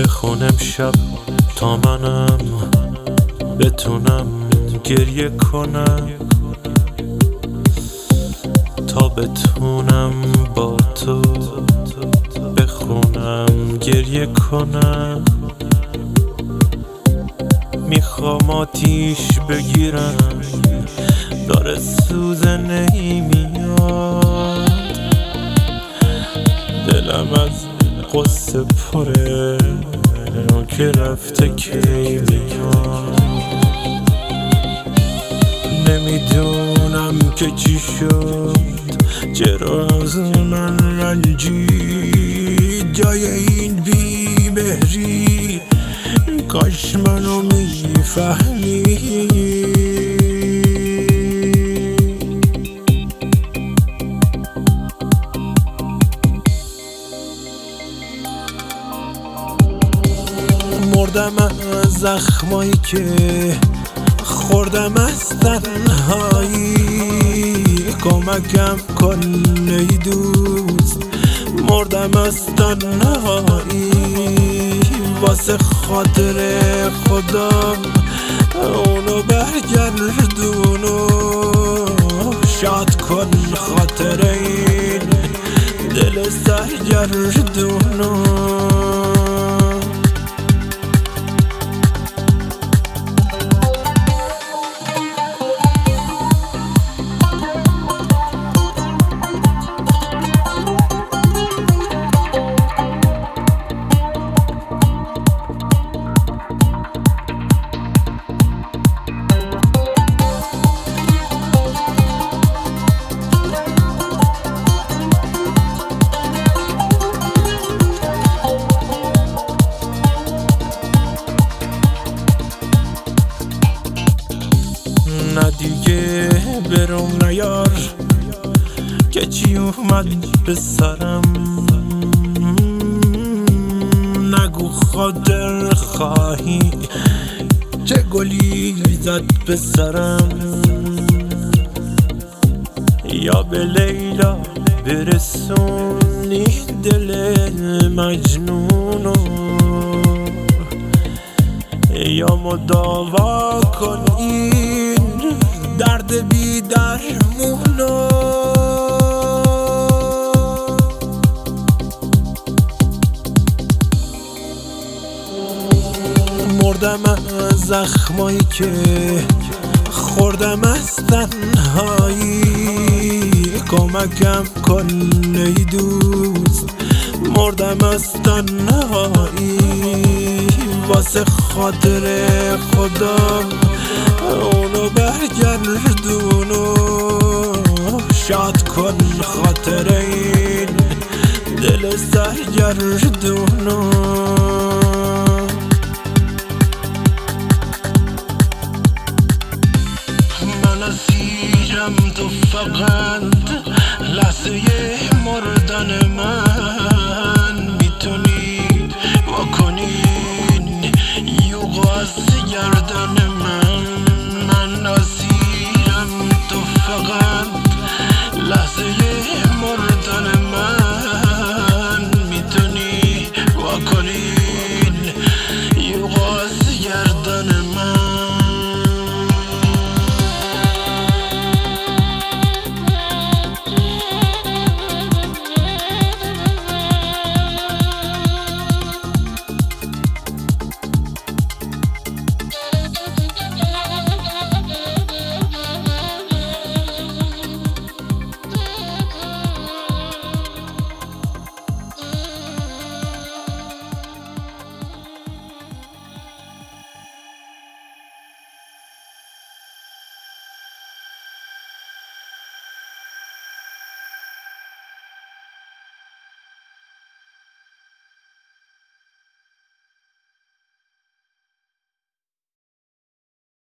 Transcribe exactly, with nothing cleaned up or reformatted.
بخونم شب تا منم بتونم گریه کنم، تا بتونم با تو بخونم گریه کنم. میخوام آتیش بگیرم داره سوزه نمیاد، دلم از قصه پره که رفته کی میاد. نمیدونم که چی شد، چرا از من رنجی جای این بی‌مهری، کاش منو میفهمی. مردم از زخمایی که خوردم از تنهایی، کمکم کن ای دوست، مردم از تنهایی. واسه خاطر خدا اونو برگردونو، شاد کن خاطر این دل سرگردونو. نه دیگه برم نیار که چی اومد به سرم، نگو خاطر خواهی چه گلی زد به سرم. یا به لیلا برسونی دل مجنونو، یا مداوا کن این درد بی درمونو. مردم از زخمایی که خوردم از تنهایی، کمکم کن ای دوست، مردم از تنهایی. واسه خاطر خدا اونو برگردونو، شاد کن خاطر این دل سرگردونو. من اسیرم تو فقط لحظه مردن من، میتونی واکنین یوغو از گردن من.